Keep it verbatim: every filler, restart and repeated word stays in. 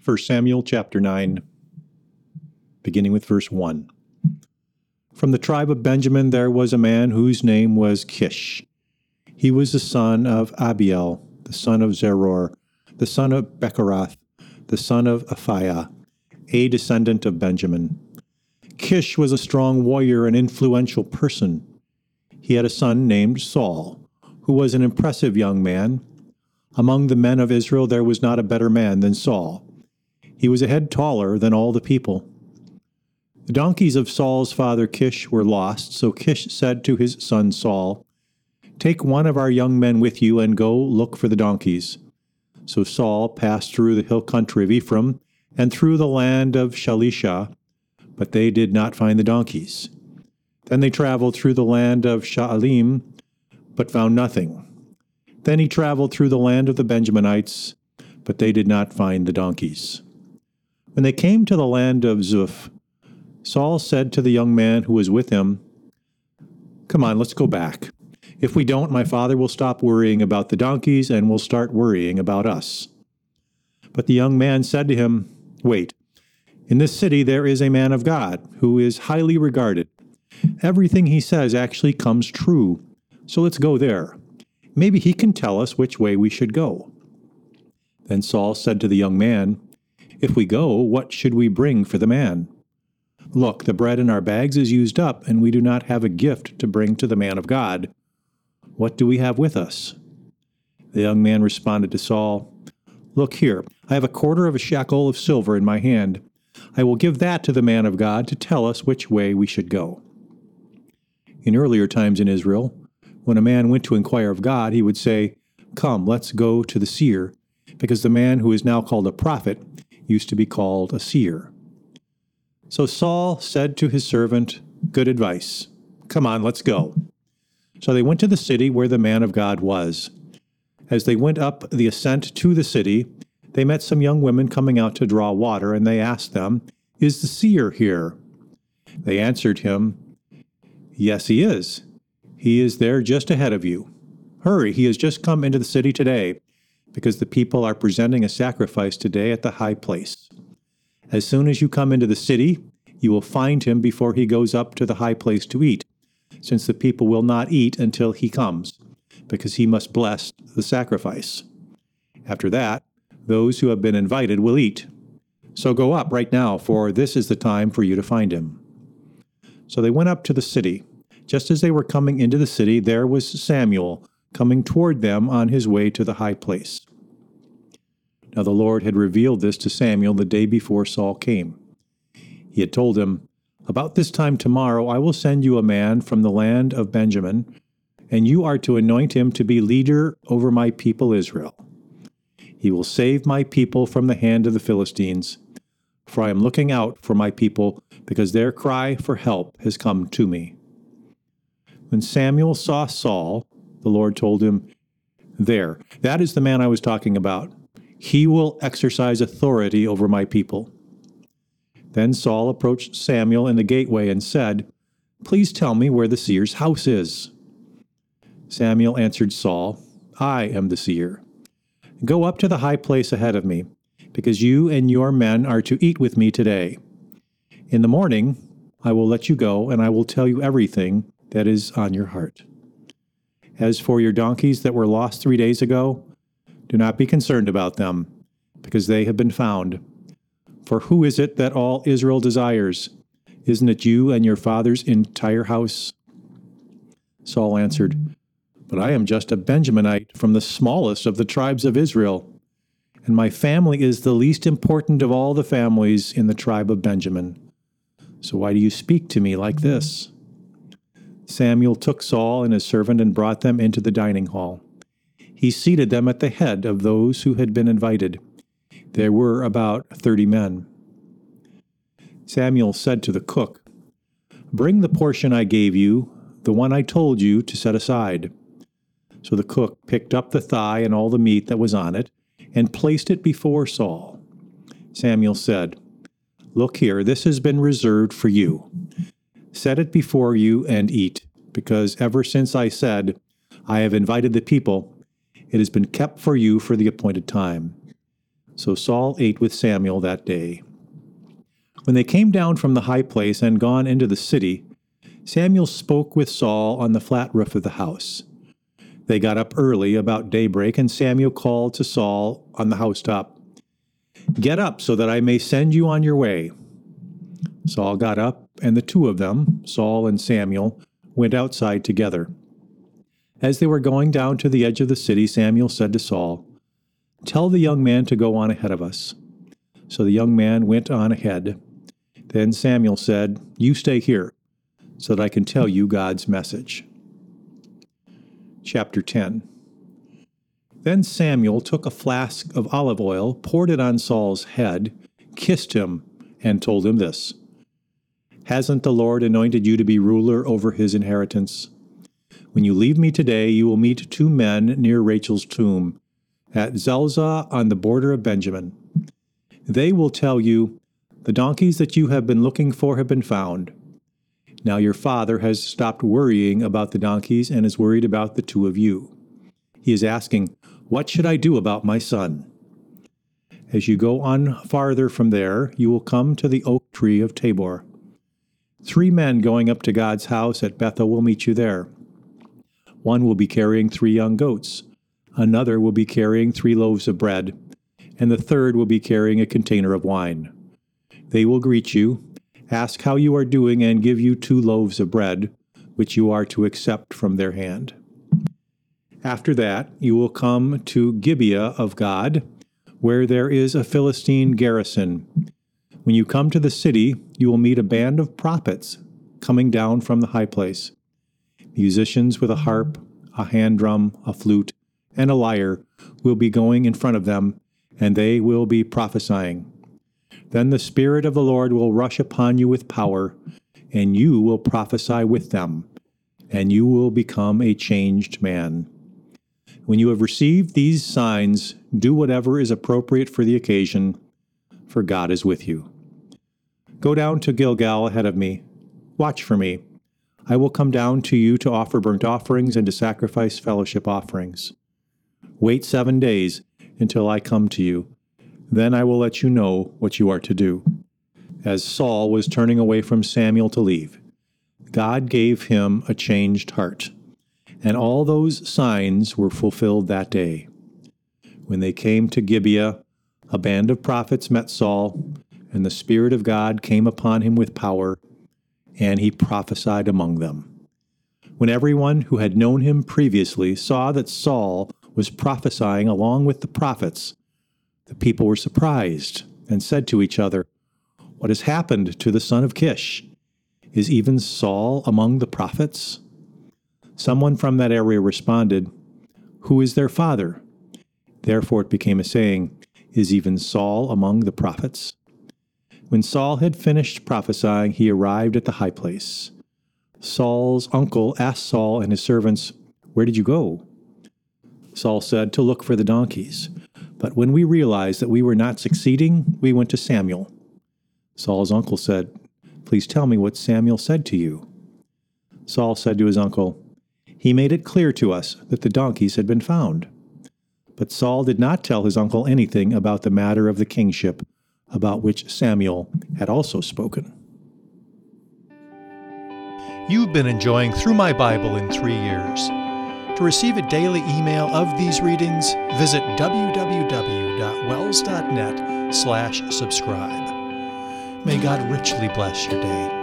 First Samuel chapter nine, beginning with verse one. From the tribe of Benjamin there was a man whose name was Kish. He was the son of Abiel, the son of Zeror, the son of Bechorath, the son of Aphiah, a descendant of Benjamin. Kish was a strong warrior and influential person. He had a son named Saul, who was an impressive young man. Among the men of Israel there was not a better man than Saul. He was a head taller than all the people. The donkeys of Saul's father Kish were lost, so Kish said to his son Saul, "Take one of our young men with you and go look for the donkeys." So Saul passed through the hill country of Ephraim and through the land of Shalisha, but they did not find the donkeys. Then they traveled through the land of Sha'alim, but found nothing. Then he traveled through the land of the Benjaminites, but they did not find the donkeys. When they came to the land of Zuph, Saul said to the young man who was with him, "Come on, let's go back. If we don't, my father will stop worrying about the donkeys and will start worrying about us." But the young man said to him, "Wait, in this city there is a man of God who is highly regarded. Everything he says actually comes true, so let's go there. Maybe he can tell us which way we should go." Then Saul said to the young man, "If we go, what should we bring for the man? Look, the bread in our bags is used up, and we do not have a gift to bring to the man of God. What do we have with us?" The young man responded to Saul, "Look here, I have a quarter of a shekel of silver in my hand. I will give that to the man of God to tell us which way we should go." In earlier times in Israel, when a man went to inquire of God, he would say, "Come, let's go to the seer," because the man who is now called a prophet used to be called a seer. So Saul said to his servant, "Good advice. Come on, let's go." So they went to the city where the man of God was. As they went up the ascent to the city, they met some young women coming out to draw water, and they asked them, "Is the seer here?" They answered him, "Yes, he is. He is there just ahead of you. Hurry, he has just come into the city today, because the people are presenting a sacrifice today at the high place. As soon as you come into the city, you will find him before he goes up to the high place to eat, since the people will not eat until he comes, because he must bless the sacrifice. After that, those who have been invited will eat. So go up right now, for this is the time for you to find him." So they went up to the city. Just as they were coming into the city, there was Samuel coming toward them on his way to the high place. Now the Lord had revealed this to Samuel the day before Saul came. He had told him, "About this time tomorrow I will send you a man from the land of Benjamin, and you are to anoint him to be leader over my people Israel. He will save my people from the hand of the Philistines, for I am looking out for my people, because their cry for help has come to me." When Samuel saw Saul, the Lord told him, "There, that is the man I was talking about. He will exercise authority over my people." Then Saul approached Samuel in the gateway and said, "Please tell me where the seer's house is." Samuel answered Saul, "I am the seer. Go up to the high place ahead of me, because you and your men are to eat with me today. In the morning I will let you go, and I will tell you everything that is on your heart. As for your donkeys that were lost three days ago, do not be concerned about them, because they have been found. For who is it that all Israel desires? Isn't it you and your father's entire house?" Saul answered, "But I am just a Benjaminite from the smallest of the tribes of Israel, and my family is the least important of all the families in the tribe of Benjamin. So why do you speak to me like this?" Samuel took Saul and his servant and brought them into the dining hall. He seated them at the head of those who had been invited. There were about thirty men. Samuel said to the cook, "Bring the portion I gave you, the one I told you to set aside." So the cook picked up the thigh and all the meat that was on it, and placed it before Saul. Samuel said, "Look here, this has been reserved for you. Set it before you and eat, because ever since I said, 'I have invited the people,' it has been kept for you for the appointed time. So Saul ate with Samuel that day. When they came down from the high place and gone into the city, Samuel spoke with Saul on the flat roof of the house. They got up early, about daybreak, and Samuel called to Saul on the housetop, "Get up, so that I may send you on your way." Saul got up, and the two of them, Saul and Samuel, went outside together. As they were going down to the edge of the city, Samuel said to Saul, "Tell the young man to go on ahead of us." So the young man went on ahead. Then Samuel said, "You stay here, so that I can tell you God's message." Chapter ten. Then Samuel took a flask of olive oil, poured it on Saul's head, kissed him, and told him this, "Hasn't the Lord anointed you to be ruler over his inheritance? When you leave me today, you will meet two men near Rachel's tomb, at Zelzah on the border of Benjamin. They will tell you, 'The donkeys that you have been looking for have been found.' Now your father has stopped worrying about the donkeys and is worried about the two of you. He is asking, 'What should I do about my son?' As you go on farther from there, you will come to the oak tree of Tabor. Three men going up to God's house at Bethel will meet you there. One will be carrying three young goats, another will be carrying three loaves of bread, and the third will be carrying a container of wine. They will greet you, ask how you are doing, and give you two loaves of bread, which you are to accept from their hand. After that, you will come to Gibeah of God, where there is a Philistine garrison. When you come to the city, you will meet a band of prophets coming down from the high place. Musicians with a harp, a hand drum, a flute, and a lyre will be going in front of them, and they will be prophesying. Then the Spirit of the Lord will rush upon you with power, and you will prophesy with them, and you will become a changed man. When you have received these signs, do whatever is appropriate for the occasion, for God is with you. Go down to Gilgal ahead of me. Watch for me. I will come down to you to offer burnt offerings and to sacrifice fellowship offerings. Wait seven days until I come to you. Then I will let you know what you are to do." As Saul was turning away from Samuel to leave, God gave him a changed heart, and all those signs were fulfilled that day. When they came to Gibeah, a band of prophets met Saul, and the Spirit of God came upon him with power, and he prophesied among them. When everyone who had known him previously saw that Saul was prophesying along with the prophets, the people were surprised and said to each other, "What has happened to the son of Kish? Is even Saul among the prophets?" Someone from that area responded, "Who is their father?" Therefore it became a saying, "Is even Saul among the prophets?" When Saul had finished prophesying, he arrived at the high place. Saul's uncle asked Saul and his servants, "Where did you go?" Saul said, "To look for the donkeys. But when we realized that we were not succeeding, we went to Samuel." Saul's uncle said, "Please tell me what Samuel said to you." Saul said to his uncle, "He made it clear to us that the donkeys had been found." But Saul did not tell his uncle anything about the matter of the kingship, about which Samuel had also spoken. You've been enjoying Through My Bible in Three Years. To receive a daily email of these readings, visit w w w dot wells dot net slash subscribe. May God richly bless your day.